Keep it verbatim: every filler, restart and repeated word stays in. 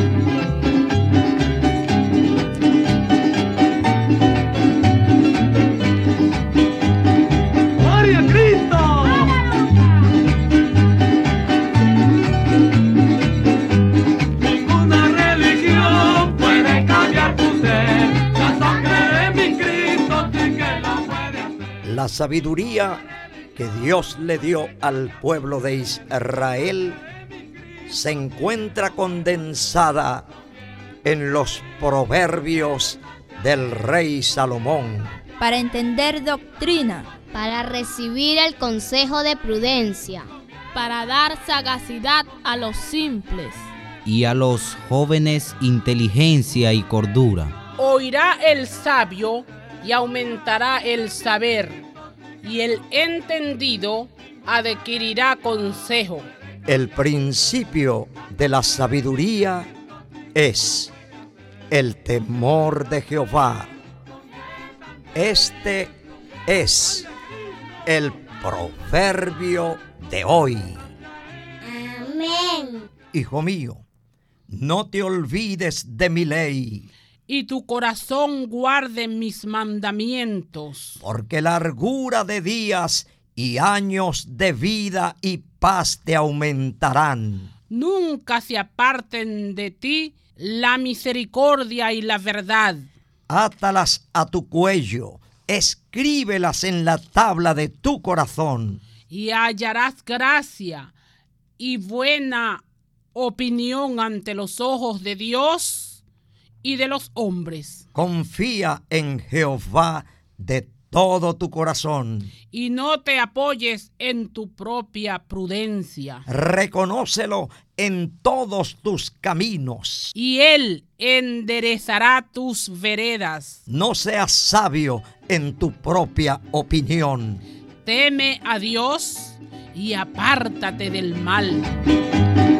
La sabiduría que Dios le dio al pueblo de Israel se encuentra condensada en los proverbios del rey Salomón. Para entender doctrina, para recibir el consejo de prudencia, para dar sagacidad a los simples, y a los jóvenes inteligencia y cordura. Oirá el sabio y aumentará el saber, y el entendido adquirirá consejo. El principio de la sabiduría es el temor de Jehová. Este es el proverbio de hoy. Amén. Hijo mío, no te olvides de mi ley, y tu corazón guarde mis mandamientos. porque largura de días y años de vida y paz te aumentarán. Nunca se aparten de ti la misericordia y la verdad. Átalas a tu cuello, escríbelas en la tabla de tu corazón. Y hallarás gracia y buena opinión ante los ojos de Dios y de los hombres. Confía en Jehová de todo tu corazón. Y no te apoyes en tu propia prudencia. Reconócelo en todos tus caminos. Y Él enderezará tus veredas. No seas sabio en tu propia opinión. Teme a Dios y apártate del mal.